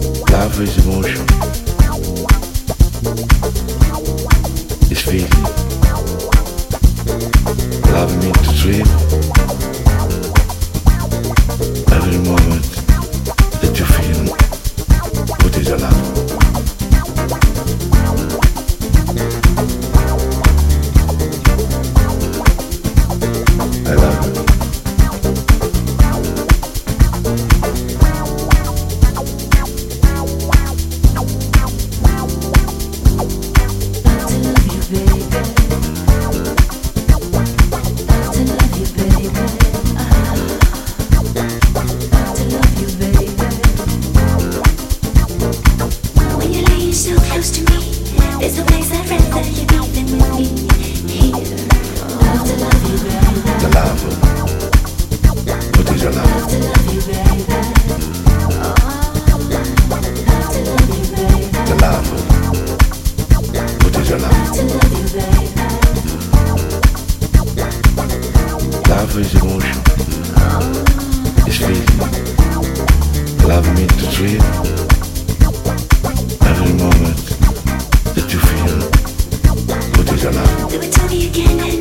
Love is emotion. It's feeling. Love me to dream. Every moment that you feel, what is a love? I love you. Love is emotion. It's feeling. Love me to dream. Every moment that you feel. What is your love? Do it to me again and